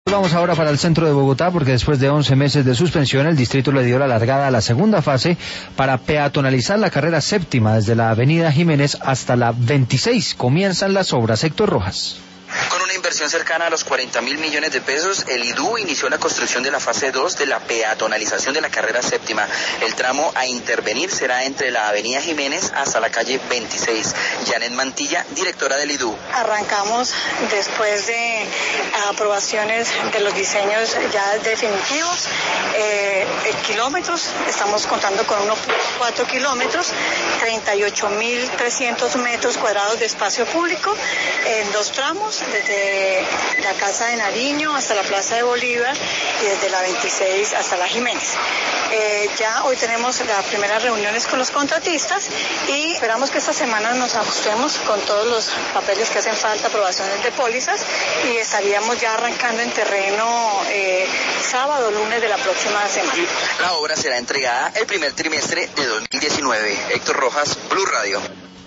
Vamos ahora para el centro de Bogotá porque después de 11 meses de suspensión el distrito le dio la largada a la segunda fase para peatonalizar la carrera séptima desde la avenida Jiménez hasta la 26. Comienzan las obras. Héctor Rojas. Con una inversión cercana a los 40.000 millones de pesos, el IDU inició la construcción de la fase 2 de la peatonalización de la carrera séptima. El tramo a intervenir será entre la avenida Jiménez hasta la calle 26. Janet Mantilla, directora del IDU. Arrancamos después de aprobaciones de los diseños ya definitivos, kilómetros, estamos contando con unos 4 kilómetros, 38.300 metros cuadrados de espacio público en 2 tramos, desde la Casa de Nariño hasta la Plaza de Bolívar y desde la 26 hasta la Jiménez. Ya hoy tenemos las primeras reuniones con los contratistas y esperamos que esta semana nos ajustemos con todos los papeles que hacen falta, aprobaciones de pólizas, y estaríamos ya arrancando en terreno sábado, lunes de la próxima semana. La obra será entregada el primer trimestre de 2019. Héctor Rojas, Blue Radio.